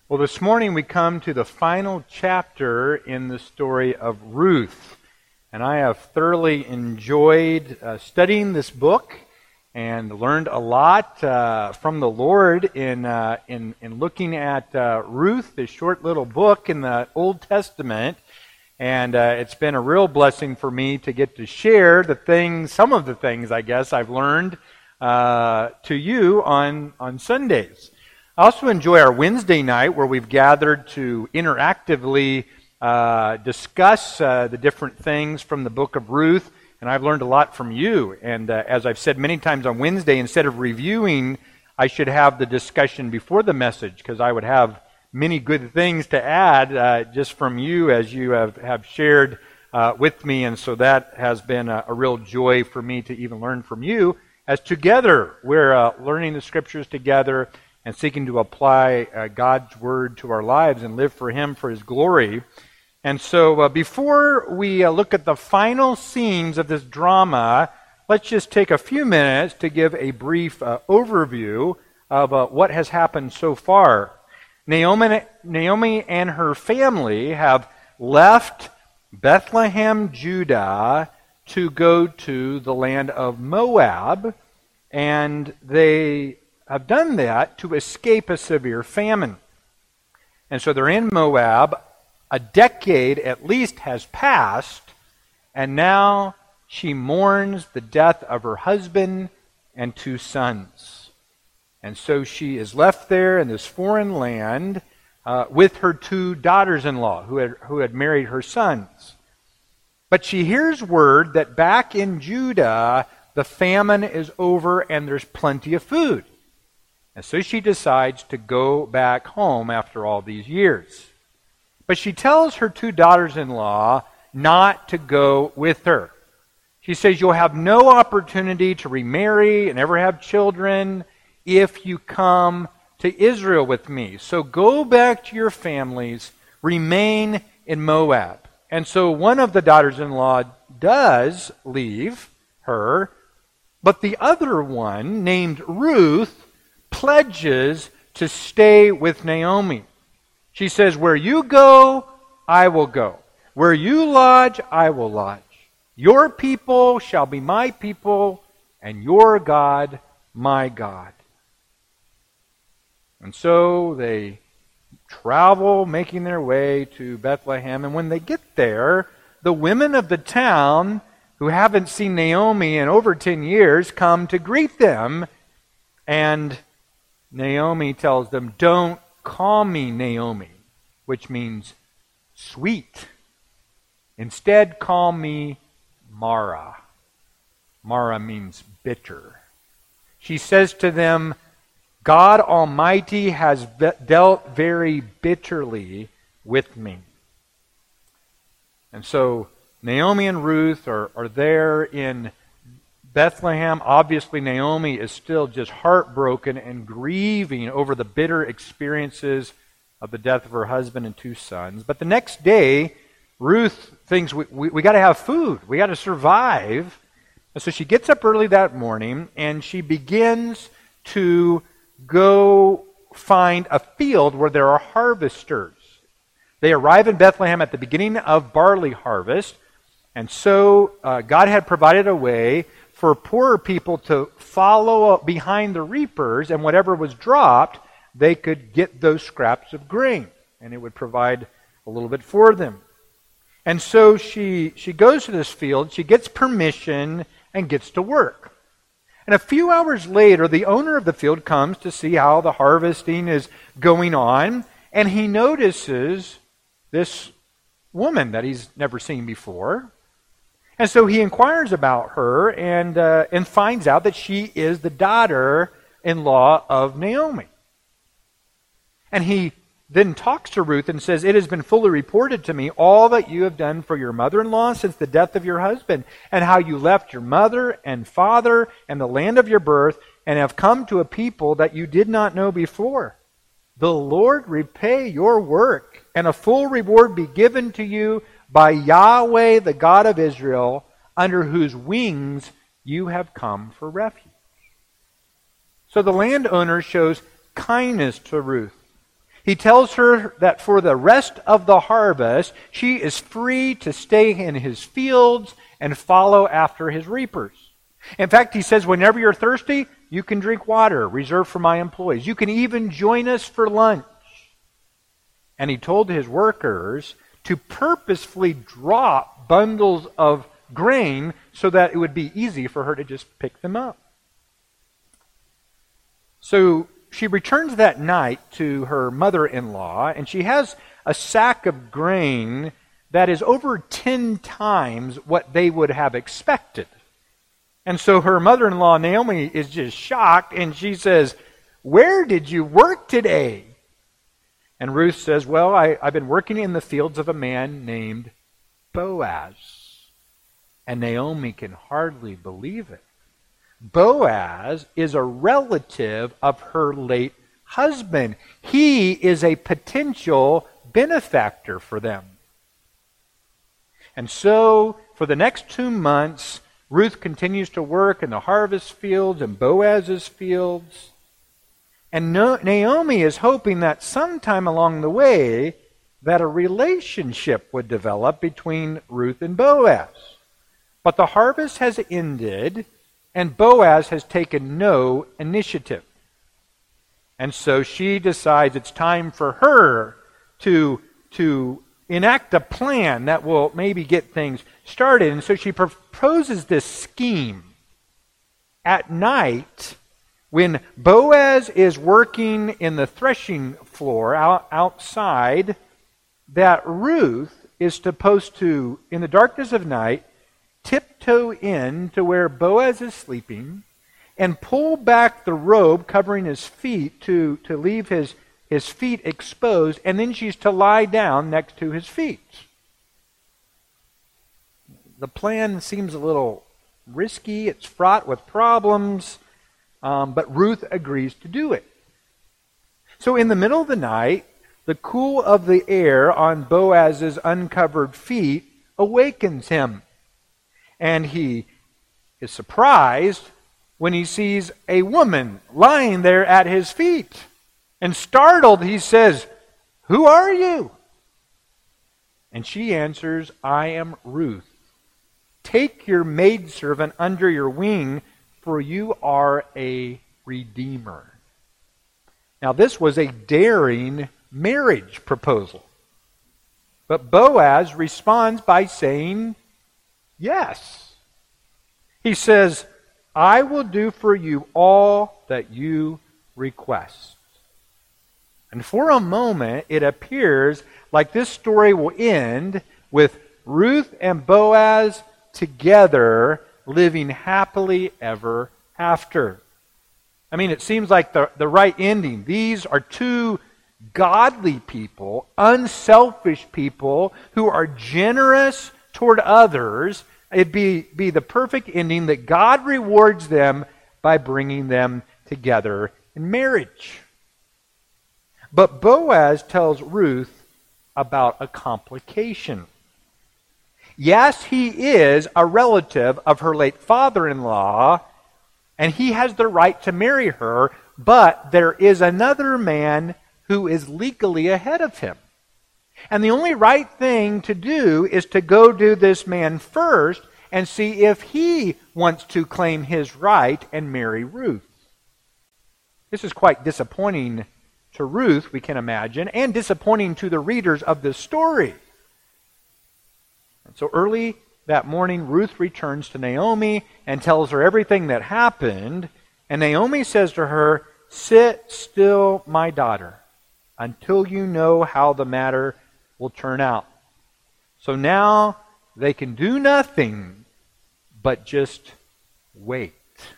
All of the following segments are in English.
Well, this morning we come to the final chapter in the story of Ruth. And I have thoroughly enjoyed studying this book and learned a lot from the Lord in looking at Ruth, this short little book in the Old Testament. And it's been a real blessing for me to get to share some of the things, I guess, I've learned to you on Sundays. I also enjoy our Wednesday night where we've gathered to interactively discuss the different things from the book of Ruth, and I've learned a lot from you. And as I've said many times on Wednesday, instead of reviewing, I should have the discussion before the message, because I would have many good things to add just from you as you have shared with me, and so that has been a real joy for me to even learn from you, as together we're learning the Scriptures together and seeking to apply God's Word to our lives and live for Him, for His glory. And so before we look at the final scenes of this drama, let's just take a few minutes to give a brief overview of what has happened so far. Naomi and her family have left Bethlehem, Judah, to go to the land of Moab, and they have done that to escape a severe famine. And so they're in Moab. A decade at least has passed, and now she mourns the death of her husband and 2 sons. And so she is left there in this foreign land with her 2 daughters-in-law who had married her sons. But she hears word that back in Judah, the famine is over and there's plenty of food. And so she decides to go back home after all these years. But she tells her 2 daughters-in-law not to go with her. She says, you'll have no opportunity to remarry and ever have children if you come to Israel with me. So go back to your families, remain in Moab. And so one of the daughters-in-law does leave her, but the other one, named Ruth, pledges to stay with Naomi. She says, where you go, I will go. Where you lodge, I will lodge. Your people shall be my people, and your God, my God. And so they travel, making their way to Bethlehem. And when they get there, the women of the town, who haven't seen Naomi in over 10 years, come to greet them. And Naomi tells them, don't call me Naomi, which means sweet. Instead, call me Mara. Mara means bitter. She says to them, God Almighty has dealt very bitterly with me. And so Naomi and Ruth are there in Bethlehem. Obviously, Naomi is still just heartbroken and grieving over the bitter experiences of the death of her husband and 2 sons. But the next day, Ruth thinks, we got to have food. We got to survive. And so she gets up early that morning, and she begins to go find a field where there are harvesters. They arrive in Bethlehem at the beginning of barley harvest, and so God had provided a way for poorer people to follow behind the reapers, and whatever was dropped, they could get those scraps of grain, and it would provide a little bit for them. And so she goes to this field, she gets permission, and gets to work. And a few hours later, the owner of the field comes to see how the harvesting is going on, and he notices this woman that he's never seen before. And so he inquires about her and finds out that she is the daughter-in-law of Naomi. And he then talks to Ruth and says, it has been fully reported to me all that you have done for your mother-in-law since the death of your husband, and how you left your mother and father and the land of your birth and have come to a people that you did not know before. The Lord repay your work, and a full reward be given to you by Yahweh, the God of Israel, under whose wings you have come for refuge. So the landowner shows kindness to Ruth. He tells her that for the rest of the harvest, she is free to stay in his fields and follow after his reapers. In fact, he says, whenever you're thirsty, you can drink water reserved for my employees. You can even join us for lunch. And he told his workers to purposefully drop bundles of grain so that it would be easy for her to just pick them up. So she returns that night to her mother-in-law, and she has a sack of grain that is over 10 times what they would have expected. And so her mother-in-law, Naomi, is just shocked, and she says, "Where did you work today?" And Ruth says, "Well, I've been working in the fields of a man named Boaz." And Naomi can hardly believe it. Boaz is a relative of her late husband. He is a potential benefactor for them. And so, for the next 2 months, Ruth continues to work in the harvest fields and Boaz's fields. And Naomi is hoping that sometime along the way that a relationship would develop between Ruth and Boaz. But the harvest has ended, and Boaz has taken no initiative. And so she decides it's time for her to enact a plan that will maybe get things started. And so she proposes this scheme. At night, when Boaz is working in the threshing floor outside, that Ruth is supposed to, in the darkness of night, tiptoe in to where Boaz is sleeping and pull back the robe covering his feet to leave his feet exposed, and then she's to lie down next to his feet. The plan seems a little risky. It's fraught with problems, but Ruth agrees to do it. So in the middle of the night, the cool of the air on Boaz's uncovered feet awakens him. And he is surprised when he sees a woman lying there at his feet. And startled, he says, "Who are you?" And she answers, "I am Ruth. Take your maidservant under your wing, for you are a redeemer." Now, this was a daring marriage proposal. But Boaz responds by saying, "Yes." He says, "I will do for you all that you request." And for a moment, it appears like this story will end with Ruth and Boaz together living happily ever after. I mean, it seems like the right ending. These are two godly people, unselfish people who are generous toward others. It'd be the perfect ending that God rewards them by bringing them together in marriage. But Boaz tells Ruth about a complication. Yes, he is a relative of her late father-in-law, and he has the right to marry her, but there is another man who is legally ahead of him. And the only right thing to do is to go to this man first and see if he wants to claim his right and marry Ruth. This is quite disappointing to Ruth, we can imagine, and disappointing to the readers of this story. And so early that morning, Ruth returns to Naomi and tells her everything that happened. And Naomi says to her, "Sit still, my daughter, until you know how the matter will turn out." So now they can do nothing but just wait.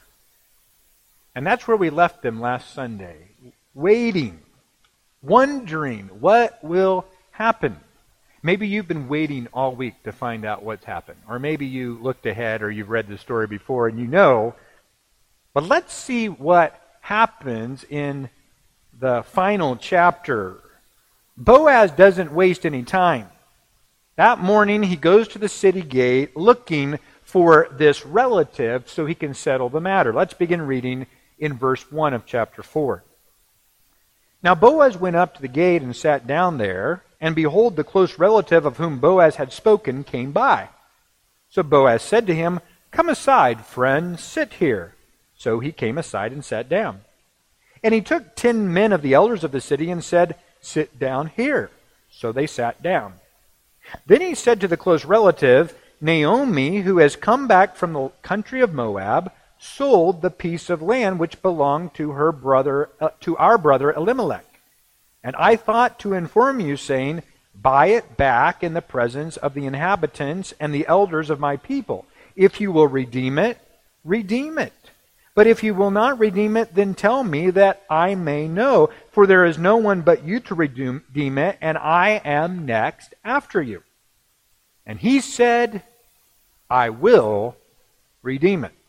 And that's where we left them last Sunday. Waiting, wondering what will happen. Maybe you've been waiting all week to find out what's happened. Or maybe you looked ahead or you've read the story before and you know. But let's see what happens in the final chapter. Boaz doesn't waste any time. That morning he goes to the city gate looking for this relative so he can settle the matter. Let's begin reading in verse 1 of chapter 4. Now Boaz went up to the gate and sat down there, and behold, the close relative of whom Boaz had spoken came by. So Boaz said to him, "Come aside, friend, sit here." So he came aside and sat down. And he took 10 men of the elders of the city and said, "Sit down here." So they sat down. Then he said to the close relative, "Naomi, who has come back from the country of Moab, sold the piece of land which belonged to her brother, to our brother Elimelech. And I thought to inform you, saying, buy it back in the presence of the inhabitants and the elders of my people. If you will redeem it, redeem it. But if you will not redeem it, then tell me that I may know. For there is no one but you to redeem it, and I am next after you." And he said, "I will redeem it."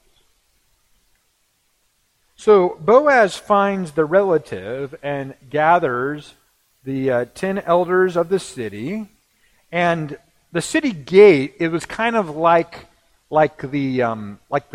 So Boaz finds the relative and gathers the 10 elders of the city. And the city gate, it was kind of like the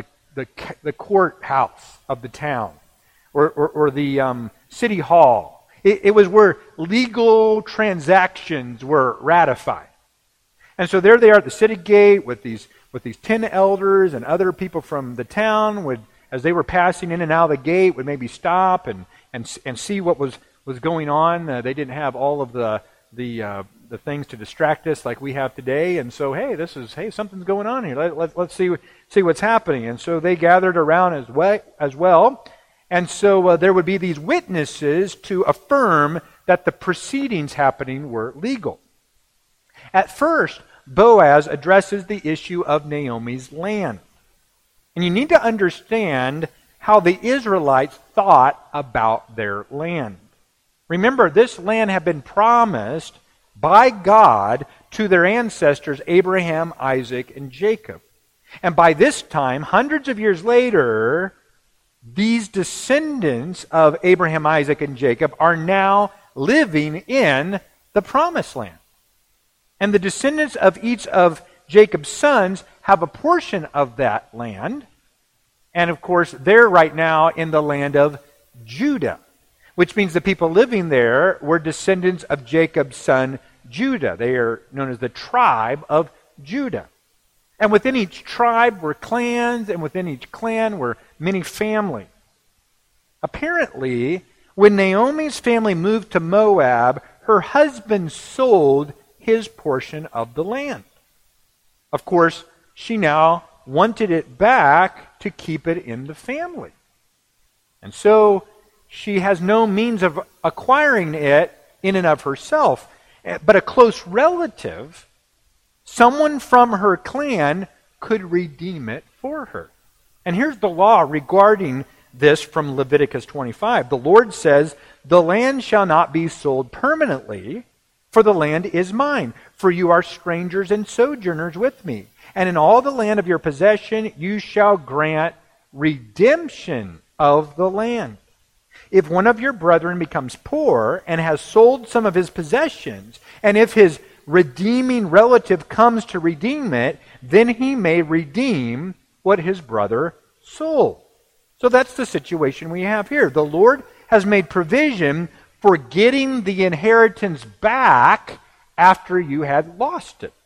courthouse of the town, or the city hall. It was where legal transactions were ratified. And so there they are at the city gate with these 10 elders, and other people from the town would, as they were passing in and out of the gate, would maybe stop and see what was going on. They didn't have all of the things to distract us like we have today, and so hey, something's going on here. Let's see what's happening. And so they gathered around as well. And so there would be these witnesses to affirm that the proceedings happening were legal. At first, Boaz addresses the issue of Naomi's land. And you need to understand how the Israelites thought about their land. Remember, this land had been promised by God to their ancestors Abraham, Isaac, and Jacob. And by this time, hundreds of years later, these descendants of Abraham, Isaac, and Jacob are now living in the promised land. And the descendants of each of Jacob's sons have a portion of that land. And of course, they're right now in the land of Judah, which means the people living there were descendants of Jacob's son Judah. They are known as the tribe of Judah. And within each tribe were clans, and within each clan were many families. Apparently, when Naomi's family moved to Moab, her husband sold his portion of the land. Of course, she now wanted it back to keep it in the family. And so she has no means of acquiring it in and of herself. But a close relative, someone from her clan, could redeem it for her. And here's the law regarding this from Leviticus 25. The Lord says, "The land shall not be sold permanently, for the land is mine, for you are strangers and sojourners with me. And in all the land of your possession you shall grant redemption of the land. If one of your brethren becomes poor and has sold some of his possessions, and if his redeeming relative comes to redeem it, then he may redeem what his brother sold." So that's the situation we have here. The Lord has made provision for getting the inheritance back after you had lost it.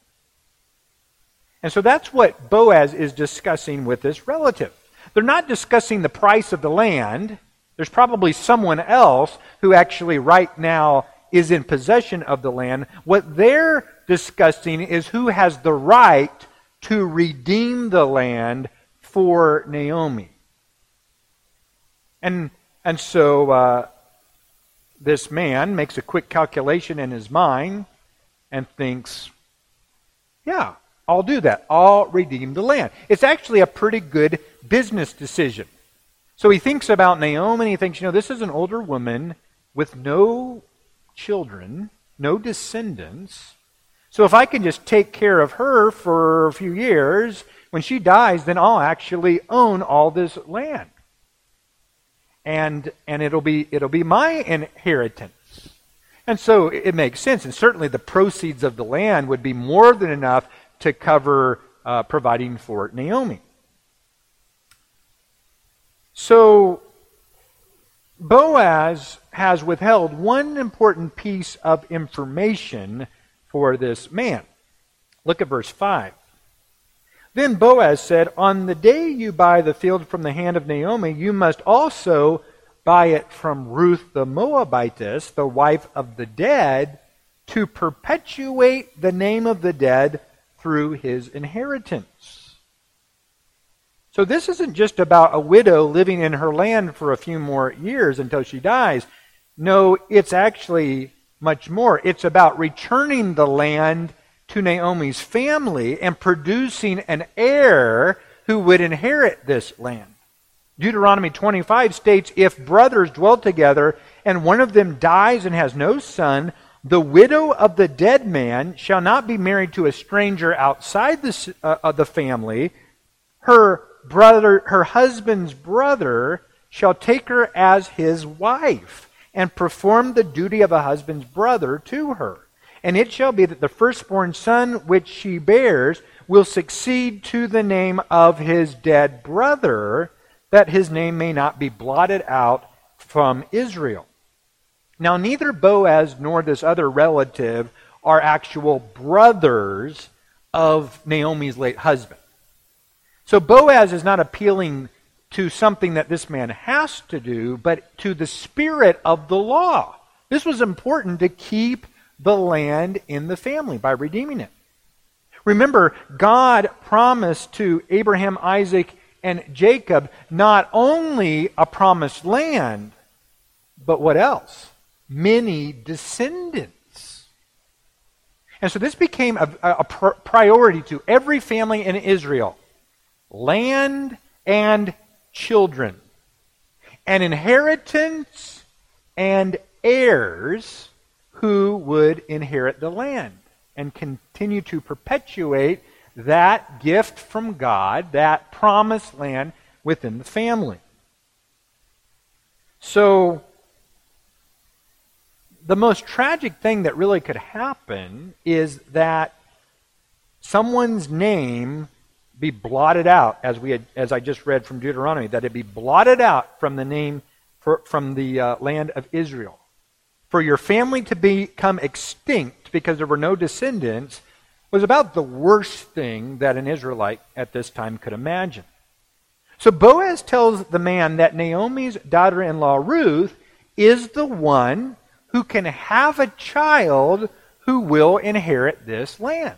And so that's what Boaz is discussing with this relative. They're not discussing the price of the land. There's probably someone else who actually right now is in possession of the land. What they're discussing is who has the right to redeem the land for Naomi. And so this man makes a quick calculation in his mind and thinks, yeah, I'll do that. I'll redeem the land. It's actually a pretty good business decision. So he thinks about Naomi and he thinks, this is an older woman with no children, no descendants. So if I can just take care of her for a few years, when she dies, then I'll actually own all this land. And it'll be my inheritance. And so it makes sense. And certainly the proceeds of the land would be more than enough to cover providing for Naomi. So Boaz has withheld one important piece of information for this man. Look at verse 5. Then Boaz said, "On the day you buy the field from the hand of Naomi, you must also buy it from Ruth the Moabitess, the wife of the dead, to perpetuate the name of the dead through his inheritance." So this isn't just about a widow living in her land for a few more years until she dies. No, it's actually much more. It's about returning the land to Naomi's family and producing an heir who would inherit this land. Deuteronomy 25 states, "If brothers dwell together and one of them dies and has no son, the widow of the dead man shall not be married to a stranger outside the family. Her husband's brother shall take her as his wife and perform the duty of a husband's brother to her. And it shall be that the firstborn son which she bears will succeed to the name of his dead brother, that his name may not be blotted out from Israel." Now, neither Boaz nor this other relative are actual brothers of Naomi's late husband. So Boaz is not appealing to something that this man has to do, but to the spirit of the law. This was important to keep the land in the family by redeeming it. Remember, God promised to Abraham, Isaac, and Jacob not only a promised land, but what else? Many descendants. And so this became a priority to every family in Israel. Land and children. An inheritance and heirs who would inherit the land and continue to perpetuate that gift from God, that promised land within the family. So, the most tragic thing that really could happen is that someone's name be blotted out, as I just read from Deuteronomy, that it be blotted out from the name from the land of Israel. For your family to become extinct because there were no descendants was about the worst thing that an Israelite at this time could imagine. So Boaz tells the man that Naomi's daughter-in-law Ruth is the one who can have a child who will inherit this land.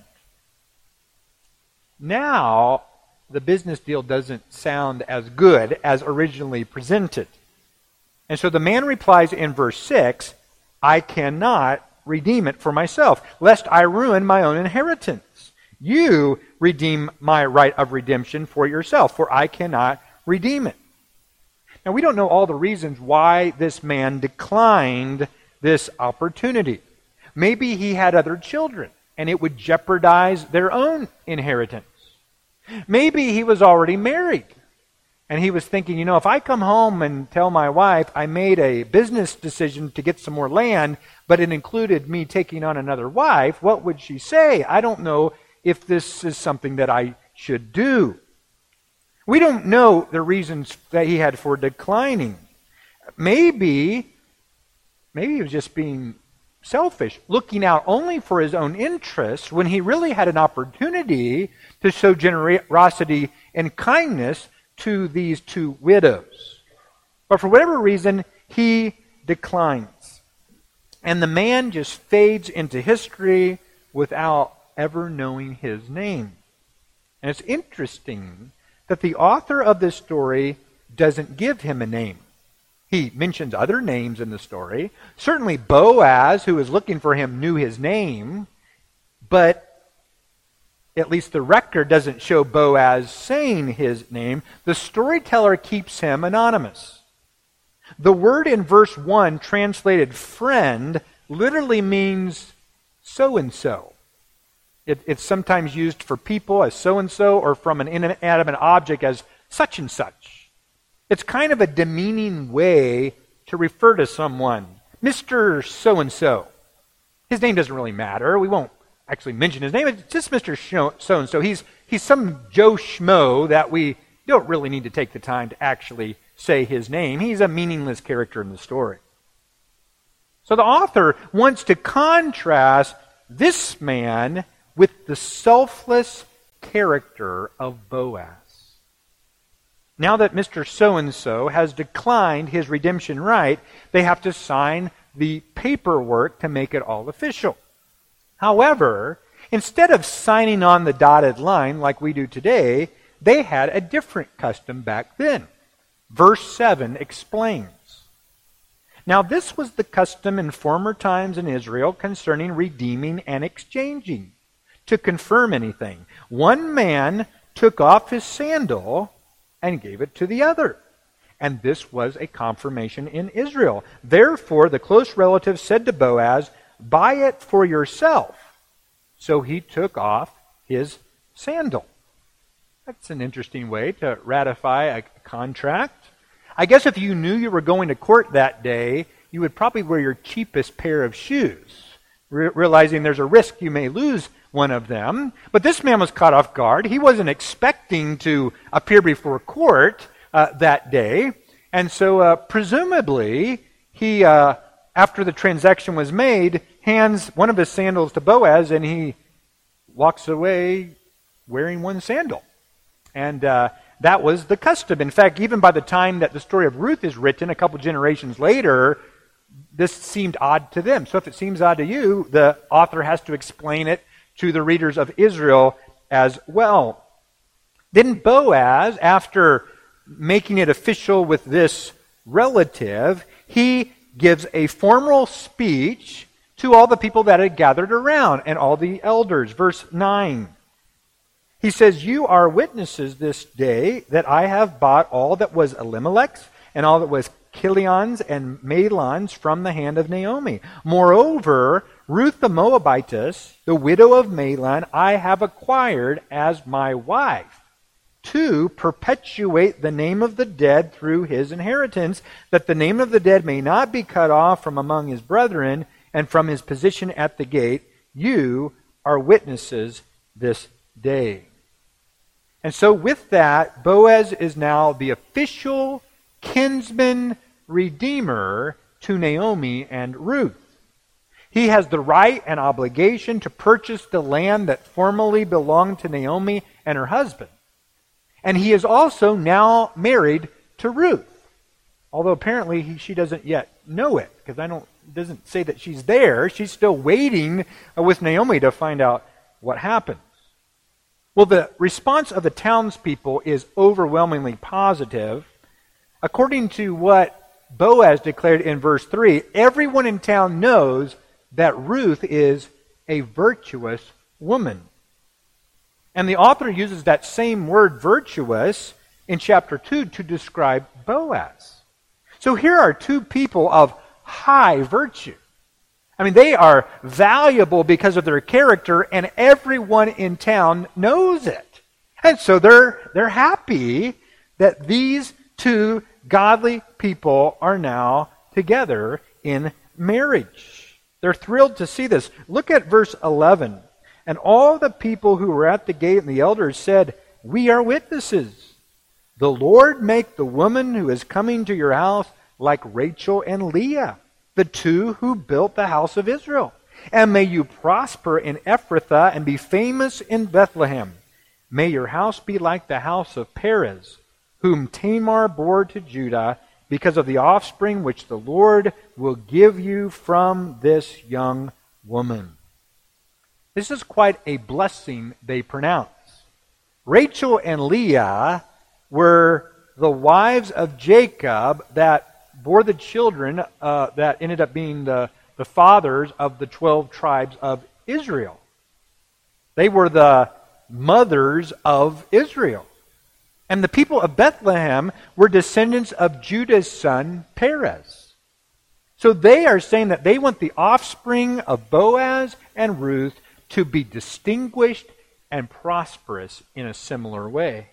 Now, the business deal doesn't sound as good as originally presented. And so the man replies in verse 6, "I cannot redeem it for myself, lest I ruin my own inheritance. You redeem my right of redemption for yourself, for I cannot redeem it." Now, we don't know all the reasons why this man declined this opportunity. Maybe he had other children, and it would jeopardize their own inheritance. Maybe he was already married, and he was thinking, if I come home and tell my wife I made a business decision to get some more land, but it included me taking on another wife, what would she say? I don't know if this is something that I should do. We don't know the reasons that he had for declining. Maybe he was just being selfish, looking out only for his own interests when he really had an opportunity to show generosity and kindness to these two widows. But for whatever reason, he declines. And the man just fades into history without ever knowing his name. And it's interesting that the author of this story doesn't give him a name. He mentions other names in the story. Certainly Boaz, who is looking for him, knew his name, but at least the record doesn't show Boaz saying his name. The storyteller keeps him anonymous. The word in verse 1, translated friend, literally means so-and-so. It's sometimes used for people as so-and-so, or from an inanimate object as such and such. It's kind of a demeaning way to refer to someone. Mr. So-and-so. His name doesn't really matter. We won't actually mention his name. It's just Mr. So-and-so. He's some Joe Schmo that we don't really need to take the time to actually say his name. He's a meaningless character in the story. So the author wants to contrast this man with the selfless character of Boaz. Now that Mr. So-and-so has declined his redemption right, they have to sign the paperwork to make it all official. However, instead of signing on the dotted line like we do today, they had a different custom back then. Verse 7 explains. Now this was the custom in former times in Israel concerning redeeming and exchanging. To confirm anything, one man took off his sandal and gave it to the other. And this was a confirmation in Israel. Therefore, the close relative said to Boaz, "Buy it for yourself." So he took off his sandal. That's an interesting way to ratify a contract. I guess if you knew you were going to court that day, you would probably wear your cheapest pair of shoes, realizing there's a risk you may lose one of them. But this man was caught off guard. He wasn't expecting to appear before court that day. And so presumably, he, after the transaction was made, hands one of his sandals to Boaz, and he walks away wearing one sandal. And that was the custom. In fact, even by the time that the story of Ruth is written, a couple generations later, this seemed odd to them. So if it seems odd to you, the author has to explain it to the readers of Israel as well. Then Boaz, after making it official with this relative, he gives a formal speech to all the people that had gathered around and all the elders. Verse 9. He says, "You are witnesses this day that I have bought all that was Elimelech's and all that was Kilion's and Mahlon's from the hand of Naomi. Moreover, Ruth the Moabitess, the widow of Mahlon, I have acquired as my wife, to perpetuate the name of the dead through his inheritance, that the name of the dead may not be cut off from among his brethren and from his position at the gate. You are witnesses this day." And so with that, Boaz is now the official kinsman redeemer to Naomi and Ruth. He has the right and obligation to purchase the land that formerly belonged to Naomi and her husband. And he is also now married to Ruth. Although apparently she doesn't yet know it, because it doesn't say that she's there. She's still waiting with Naomi to find out what happens. Well, the response of the townspeople is overwhelmingly positive. According to what Boaz declared in verse 3, everyone in town knows that Ruth is a virtuous woman. And the author uses that same word, virtuous, in chapter 2 to describe Boaz. So here are two people of high virtue. I mean, they are valuable because of their character, and everyone in town knows it. And so they're happy that these two godly people are now together in marriage. They're thrilled to see this. Look at verse 11. "And all the people who were at the gate and the elders said, 'We are witnesses. The Lord make the woman who is coming to your house like Rachel and Leah, the two who built the house of Israel. And may you prosper in Ephrathah and be famous in Bethlehem. May your house be like the house of Perez, whom Tamar bore to Judah, because of the offspring which the Lord will give you from this young woman.'" This is quite a blessing they pronounce. Rachel and Leah were the wives of Jacob that bore the children that ended up being the fathers of the 12 tribes of Israel. They were the mothers of Israel. And the people of Bethlehem were descendants of Judah's son, Perez. So they are saying that they want the offspring of Boaz and Ruth to be distinguished and prosperous in a similar way.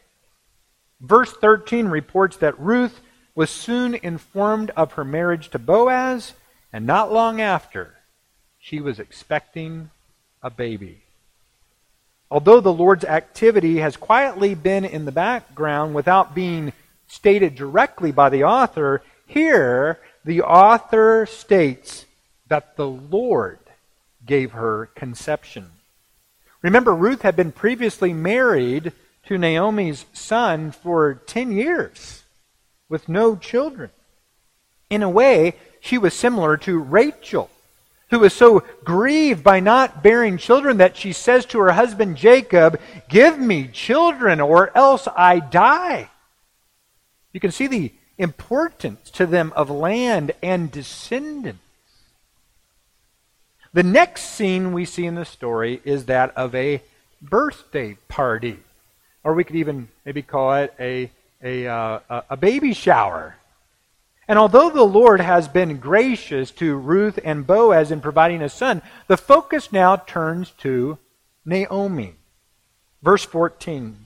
Verse 13 reports that Ruth was soon informed of her marriage to Boaz, and not long after, she was expecting a baby. Although the Lord's activity has quietly been in the background without being stated directly by the author. Here, the author states that the Lord gave her conception. Remember, Ruth had been previously married to Naomi's son for 10 years with no children. In a way, she was similar to Rachel, who was so grieved by not bearing children that she says to her husband Jacob, "Give me children or else I die." You can see the importance to them of land and descendants. The next scene we see in the story is that of a birthday party. Or we could even maybe call it a baby shower. And although the Lord has been gracious to Ruth and Boaz in providing a son, the focus now turns to Naomi. Verse 14.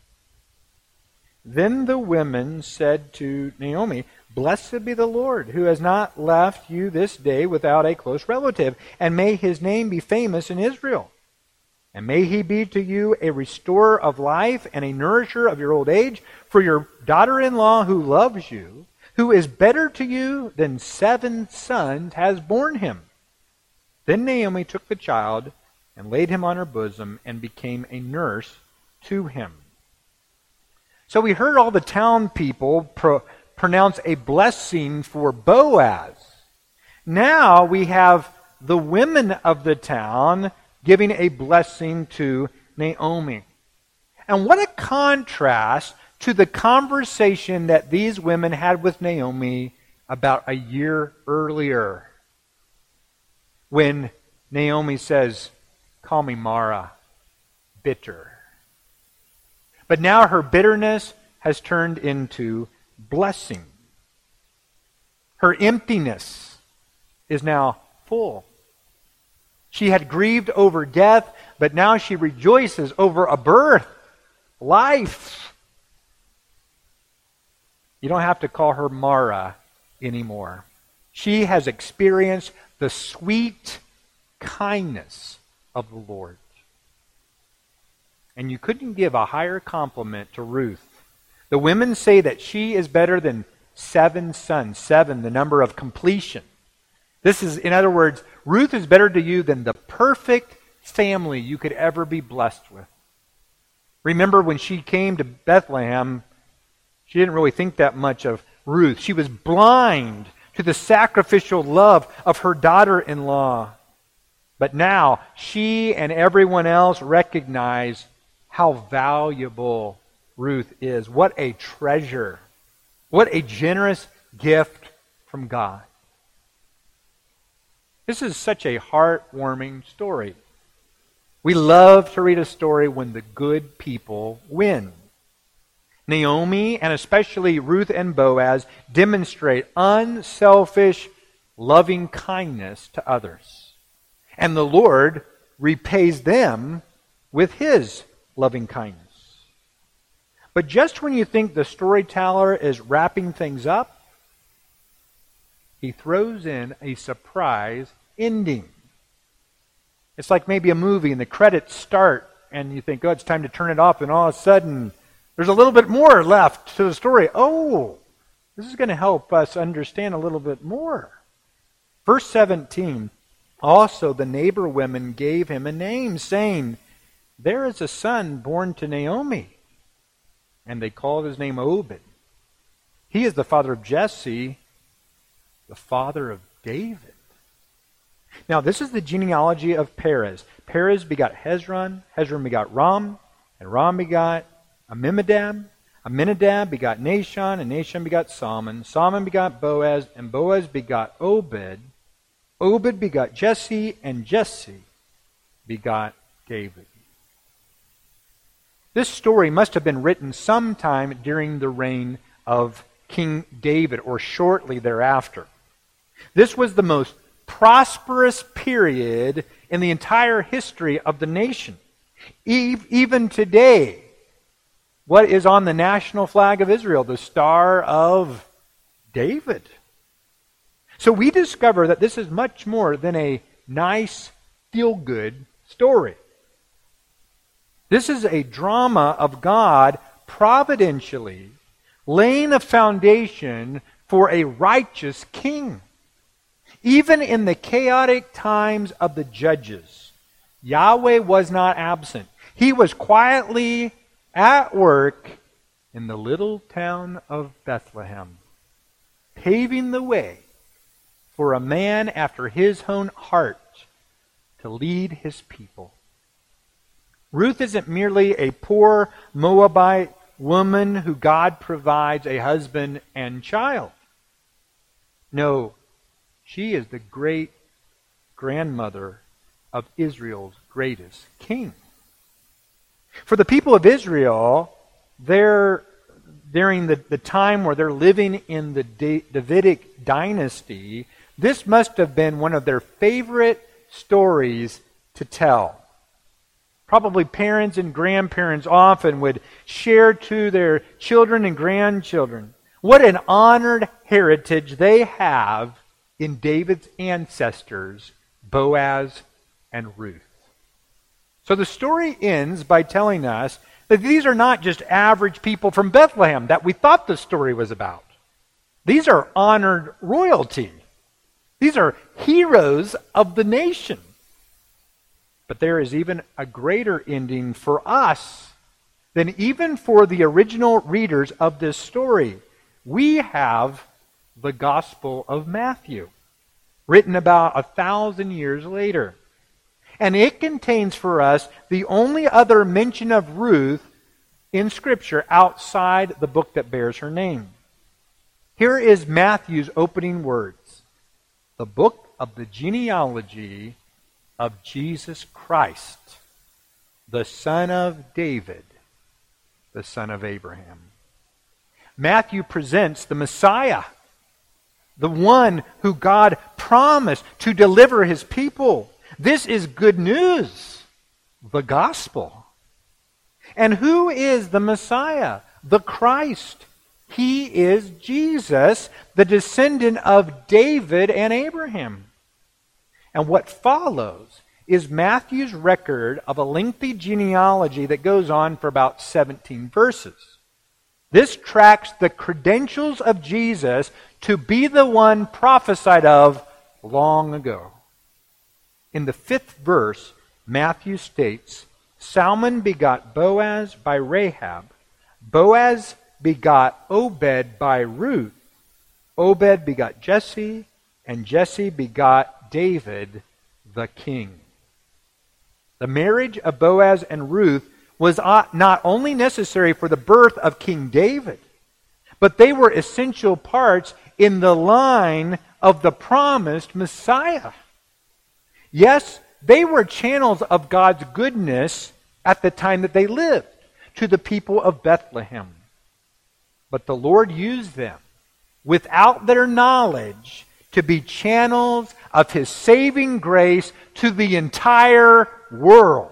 Then the women said to Naomi, "Blessed be the Lord, who has not left you this day without a close relative, and may his name be famous in Israel. And may he be to you a restorer of life and a nourisher of your old age, for your daughter-in-law who loves you, who is better to you than 7 sons, has borne him." Then Naomi took the child and laid him on her bosom and became a nurse to him. So we heard all the town people pronounce a blessing for Boaz. Now we have the women of the town giving a blessing to Naomi. And what a contrast to the conversation that these women had with Naomi about a year earlier, when Naomi says, "Call me Mara, bitter." But now her bitterness has turned into blessing. Her emptiness is now full. She had grieved over death, but now she rejoices over a birth, life. You don't have to call her Mara anymore. She has experienced the sweet kindness of the Lord. And you couldn't give a higher compliment to Ruth. The women say that she is better than 7 sons. 7, the number of completion. This is, in other words, Ruth is better to you than the perfect family you could ever be blessed with. Remember when she came to Bethlehem, she didn't really think that much of Ruth. She was blind to the sacrificial love of her daughter-in-law. But now, she and everyone else recognize how valuable Ruth is. What a treasure. What a generous gift from God. This is such a heartwarming story. We love to read a story when the good people win. Naomi, and especially Ruth and Boaz, demonstrate unselfish, loving kindness to others. And the Lord repays them with His loving kindness. But just when you think the storyteller is wrapping things up, he throws in a surprise ending. It's like maybe a movie and the credits start and you think, oh, it's time to turn it off, and all of a sudden there's a little bit more left to the story. Oh, this is going to help us understand a little bit more. Verse 17, also the neighbor women gave him a name, saying, "There is a son born to Naomi." And they called his name Obed. He is the father of Jesse, the father of David. Now, this is the genealogy of Perez. Perez begot Hezron, Hezron begot Ram, and Ram begot Amminadab. Amminadab begot Nahshon, and Nahshon begot Salmon. Salmon begot Boaz, and Boaz begot Obed. Obed begot Jesse, and Jesse begot David. This story must have been written sometime during the reign of King David, or shortly thereafter. This was the most prosperous period in the entire history of the nation. Even today, what is on the national flag of Israel? The Star of David. So we discover that this is much more than a nice, feel-good story. This is a drama of God providentially laying a foundation for a righteous king. Even in the chaotic times of the judges, Yahweh was not absent. He was quietly at work in the little town of Bethlehem, paving the way for a man after his own heart to lead his people. Ruth isn't merely a poor Moabite woman who God provides a husband and child. No, she is the great grandmother of Israel's greatest king. For the people of Israel, during the time where they're living in the Davidic dynasty, this must have been one of their favorite stories to tell. Probably parents and grandparents often would share to their children and grandchildren what an honored heritage they have in David's ancestors, Boaz and Ruth. So the story ends by telling us that these are not just average people from Bethlehem that we thought the story was about. These are honored royalty. These are heroes of the nation. But there is even a greater ending for us than even for the original readers of this story. We have the Gospel of Matthew, written about 1,000 years later. And it contains for us the only other mention of Ruth in Scripture outside the book that bears her name. Here is Matthew's opening words. The book of the genealogy of Jesus Christ, the son of David, the son of Abraham. Matthew presents the Messiah, the one who God promised to deliver his people. This is good news, the gospel. And who is the Messiah? The Christ. He is Jesus, the descendant of David and Abraham. And what follows is Matthew's record of a lengthy genealogy that goes on for about 17 verses. This tracks the credentials of Jesus to be the one prophesied of long ago. In the 5th verse, Matthew states, Salmon begot Boaz by Rahab. Boaz begot Obed by Ruth. Obed begot Jesse, and Jesse begot David the king. The marriage of Boaz and Ruth was not only necessary for the birth of King David, but they were essential parts in the line of the promised Messiah. Yes, they were channels of God's goodness at the time that they lived to the people of Bethlehem. But the Lord used them without their knowledge to be channels of His saving grace to the entire world.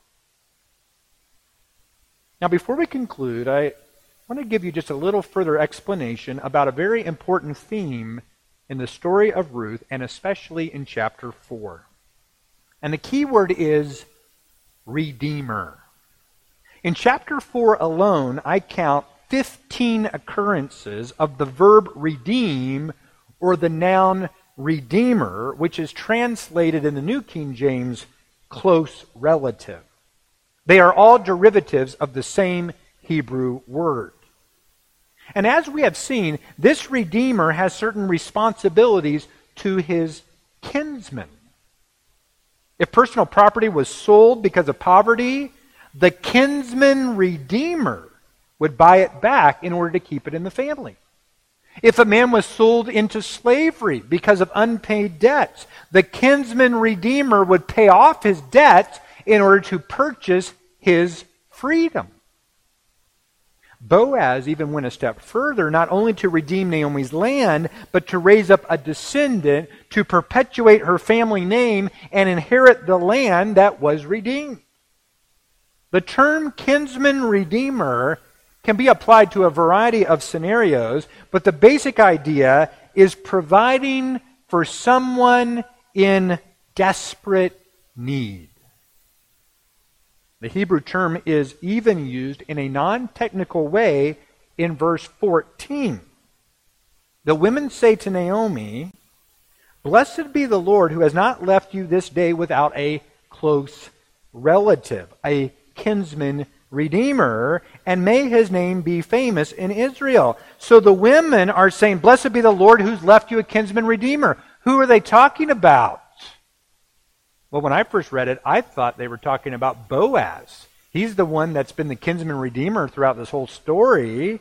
Now, before we conclude, I want to give you just a little further explanation about a very important theme in the story of Ruth, and especially in chapter 4. And the key word is Redeemer. In chapter 4 alone, I count 15 occurrences of the verb redeem, or the noun redeemer, which is translated in the New King James, close relative. They are all derivatives of the same Hebrew word. And as we have seen, this redeemer has certain responsibilities to his kinsmen. If personal property was sold because of poverty, the kinsman redeemer would buy it back in order to keep it in the family. If a man was sold into slavery because of unpaid debts, the kinsman redeemer would pay off his debts in order to purchase his freedom. Boaz even went a step further, not only to redeem Naomi's land, but to raise up a descendant to perpetuate her family name and inherit the land that was redeemed. The term kinsman redeemer can be applied to a variety of scenarios, but the basic idea is providing for someone in desperate need. The Hebrew term is even used in a non-technical way in verse 14. The women say to Naomi, "Blessed be the Lord who has not left you this day without a close relative, a kinsman redeemer, and may his name be famous in Israel." So the women are saying, "Blessed be the Lord who's left you a kinsman redeemer." Who are they talking about? Well, when I first read it, I thought they were talking about Boaz. He's the one that's been the kinsman redeemer throughout this whole story.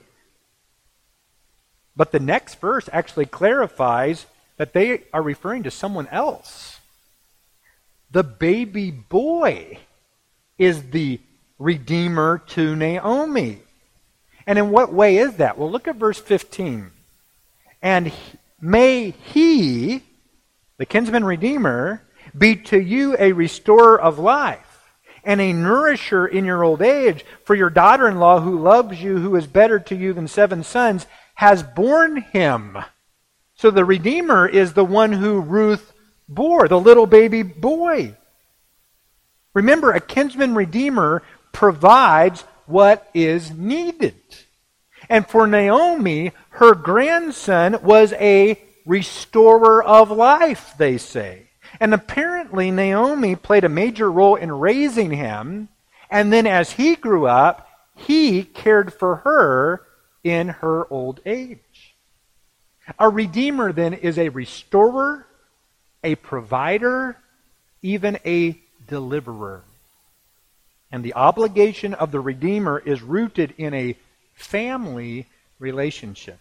But the next verse actually clarifies that they are referring to someone else. The baby boy is the redeemer to Naomi. And in what way is that? Well, look at verse 15. "And may he," the kinsman redeemer, "be to you a restorer of life and a nourisher in your old age, for your daughter-in-law who loves you, who is better to you than 7 sons, has borne him." So the Redeemer is the one who Ruth bore, the little baby boy. Remember, a kinsman redeemer provides what is needed. And for Naomi, her grandson was a restorer of life, they say. And apparently Naomi played a major role in raising him, and then as he grew up, he cared for her in her old age. A redeemer then is a restorer, a provider, even a deliverer. And the obligation of the redeemer is rooted in a family relationship.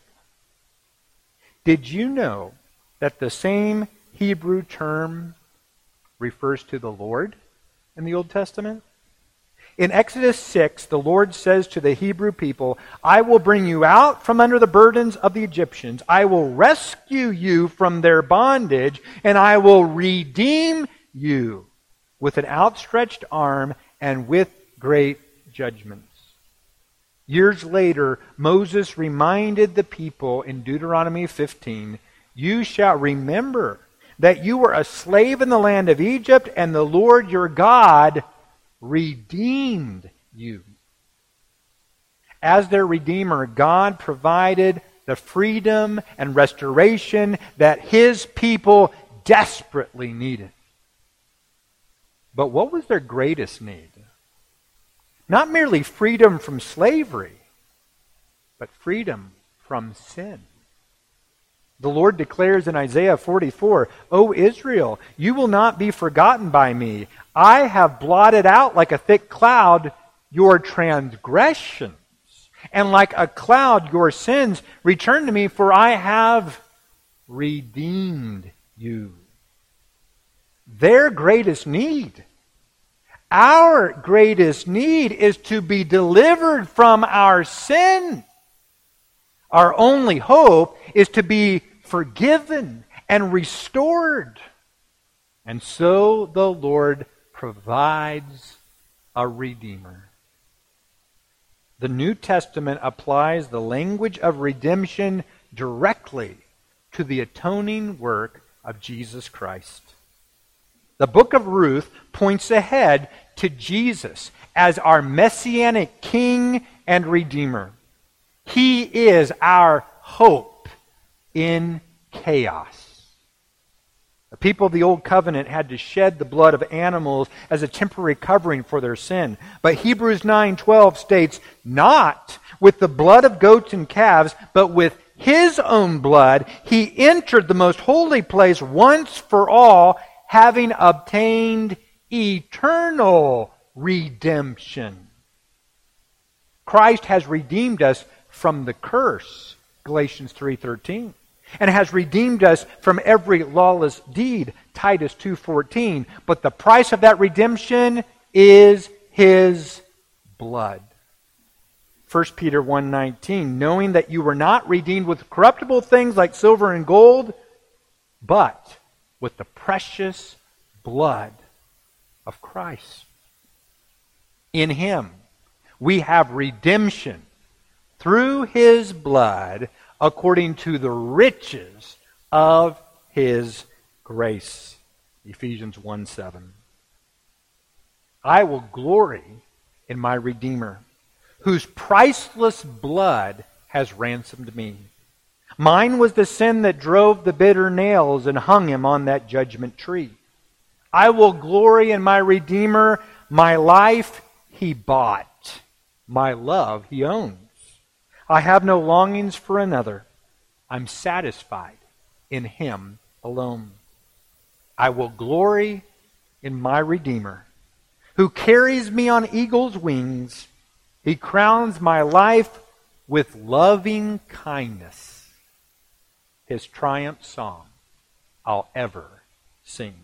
Did you know that the same Hebrew term refers to the Lord in the Old Testament? In Exodus 6, the Lord says to the Hebrew people, "I will bring you out from under the burdens of the Egyptians. I will rescue you from their bondage, and I will redeem you with an outstretched arm and with great judgments." Years later, Moses reminded the people in Deuteronomy 15, "You shall remember that you were a slave in the land of Egypt, and the Lord your God redeemed you." As their Redeemer, God provided the freedom and restoration that His people desperately needed. But what was their greatest need? Not merely freedom from slavery, but freedom from sin. The Lord declares in Isaiah 44, "O Israel, you will not be forgotten by me. I have blotted out like a thick cloud your transgressions, and like a cloud your sins. Return to me, for I have redeemed you." Their greatest need, our greatest need, is to be delivered from our sin. Our only hope is to be forgiven and restored. And so the Lord provides a Redeemer. The New Testament applies the language of redemption directly to the atoning work of Jesus Christ. The book of Ruth points ahead to Jesus as our messianic King and Redeemer. He is our hope in chaos. The people of the Old Covenant had to shed the blood of animals as a temporary covering for their sin. But Hebrews 9:12 states, "Not with the blood of goats and calves, but with His own blood, He entered the most holy place once for all, having obtained eternal redemption." Christ has redeemed us from the curse, Galatians 3:13, and has redeemed us from every lawless deed, Titus 2:14. But the price of that redemption is His blood. 1 Peter 1:19, "Knowing that you were not redeemed with corruptible things like silver and gold, but with the precious blood of Christ. In Him we have redemption through His blood, according to the riches of His grace." Ephesians 1:7. "I will glory in my Redeemer, whose priceless blood has ransomed me. Mine was the sin that drove the bitter nails and hung him on that judgment tree. I will glory in my Redeemer. My life he bought. My love he owns. I have no longings for another. I'm satisfied in him alone. I will glory in my Redeemer, who carries me on eagle's wings. He crowns my life with loving kindness. His triumph song I'll ever sing.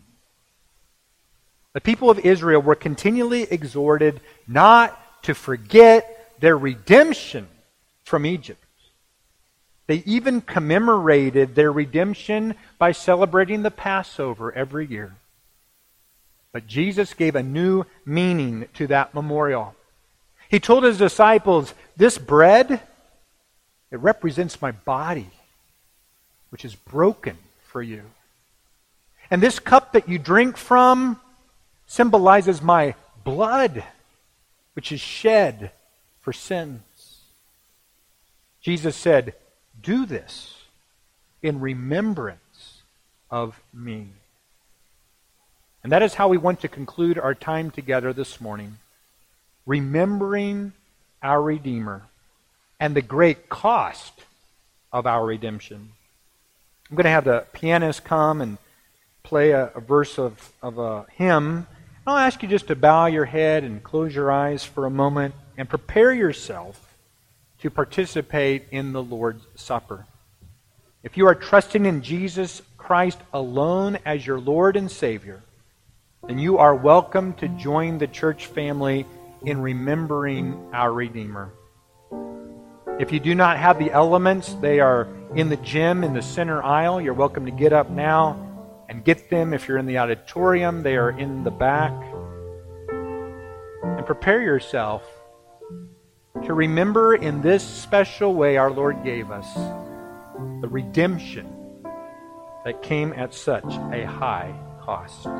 The people of Israel were continually exhorted not to forget their redemption from Egypt. They even commemorated their redemption by celebrating the Passover every year. But Jesus gave a new meaning to that memorial. He told his disciples, this bread, it represents my body, which is broken for you. And this cup that you drink from symbolizes my blood, which is shed for sins. Jesus said, do this in remembrance of me. And that is how we want to conclude our time together this morning. Remembering our Redeemer and the great cost of our redemption. I'm going to have the pianist come and play a verse of a hymn. I'll ask you just to bow your head and close your eyes for a moment and prepare yourself to participate in the Lord's Supper. If you are trusting in Jesus Christ alone as your Lord and Savior, then you are welcome to join the church family in remembering our Redeemer. If you do not have the elements, they are in the gym in the center aisle. You're welcome to get up now and get them. If you're in the auditorium, they are in the back. And prepare yourself to remember in this special way our Lord gave us the redemption that came at such a high cost.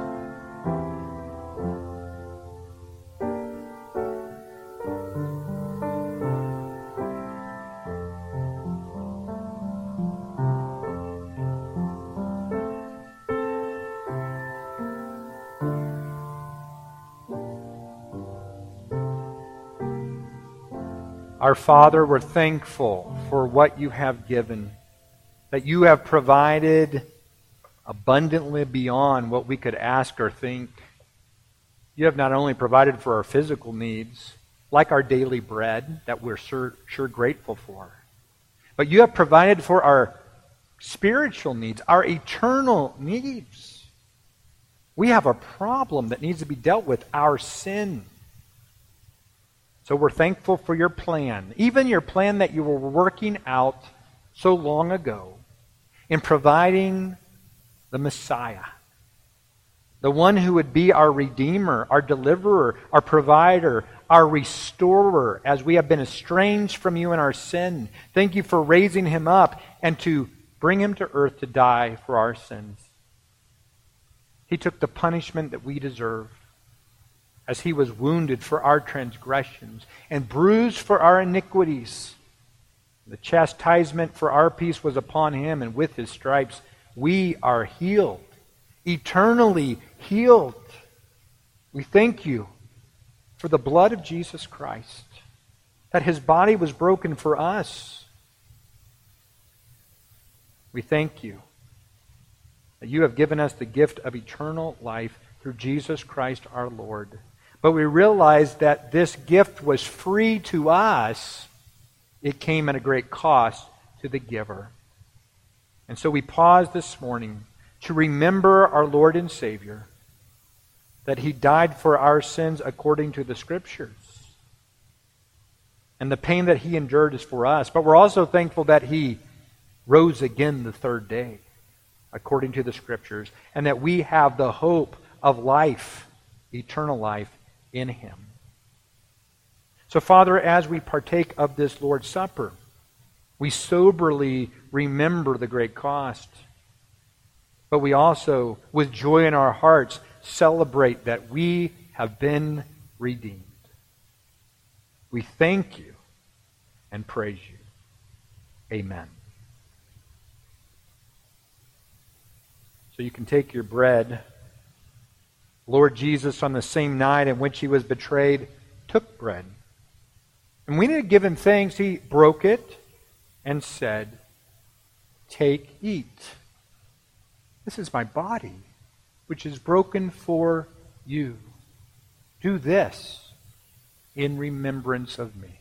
Our Father, we're thankful for what you have given, that you have provided abundantly beyond what we could ask or think. You have not only provided for our physical needs, like our daily bread, that we're sure grateful for, but you have provided for our spiritual needs, our eternal needs. We have a problem that needs to be dealt with, our sin. So we're thankful for your plan, even your plan that you were working out so long ago in providing the Messiah, the one who would be our Redeemer, our Deliverer, our Provider, our Restorer, as we have been estranged from you in our sin. Thank you for raising him up and to bring him to earth to die for our sins. He took the punishment that we deserve, as he was wounded for our transgressions and bruised for our iniquities. The chastisement for our peace was upon him, and with his stripes we are healed, eternally healed. We thank you for the blood of Jesus Christ, that his body was broken for us. We thank you that you have given us the gift of eternal life through Jesus Christ our Lord. But we realize that this gift was free to us. It came at a great cost to the giver. And so we pause this morning to remember our Lord and Savior, that he died for our sins according to the Scriptures. And the pain that he endured is for us. But we're also thankful that he rose again the third day, according to the Scriptures, and that we have the hope of life, eternal life, in him. So, Father, as we partake of this Lord's Supper, we soberly remember the great cost. But we also, with joy in our hearts, celebrate that we have been redeemed. We thank you and praise you. Amen. So you can take your bread. Lord Jesus, on the same night in which he was betrayed, took bread. And when he had given thanks, he broke it and said, "Take, eat. This is my body, which is broken for you. Do this in remembrance of me."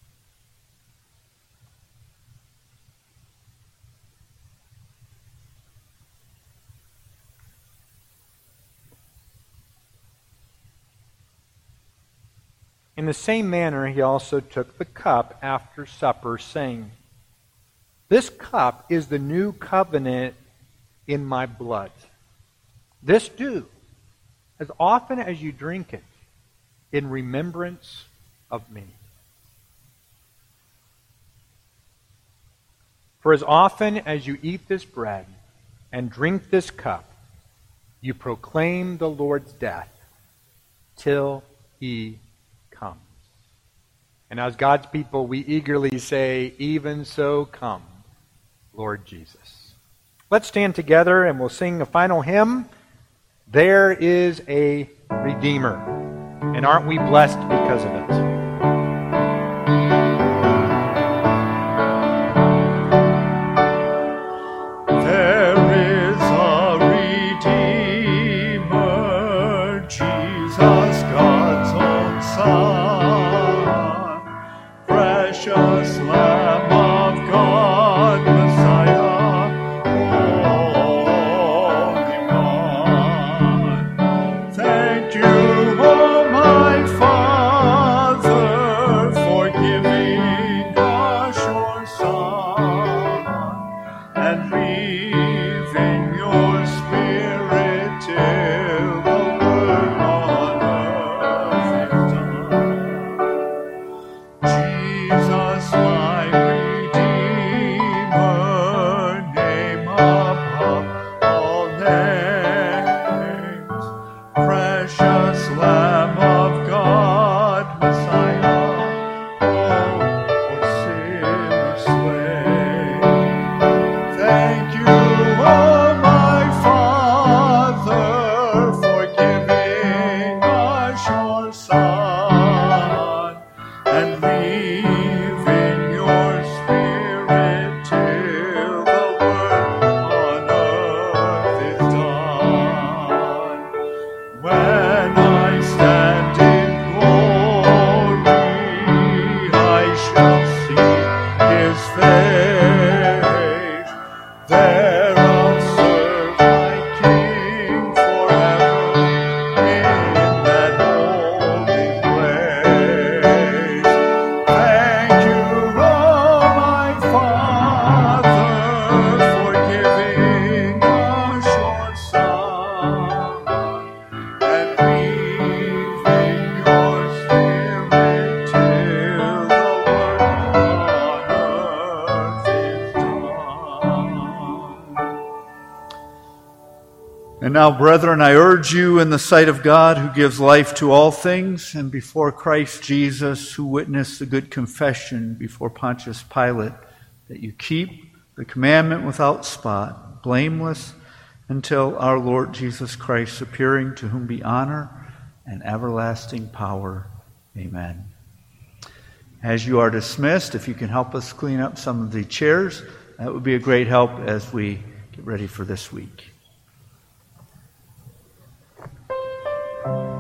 In the same manner, he also took the cup after supper, saying, "This cup is the new covenant in my blood. This do, as often as you drink it, in remembrance of me. For as often as you eat this bread and drink this cup, you proclaim the Lord's death till he comes." And as God's people, we eagerly say, "Even so, come, Lord Jesus." Let's stand together and we'll sing a final hymn, "There is a Redeemer." And aren't we blessed because of it? And now, brethren, I urge you in the sight of God, who gives life to all things, and before Christ Jesus, who witnessed the good confession before Pontius Pilate, that you keep the commandment without spot, blameless, until our Lord Jesus Christ appearing, to whom be honor and everlasting power. Amen. As you are dismissed, if you can help us clean up some of the chairs, that would be a great help as we get ready for this week.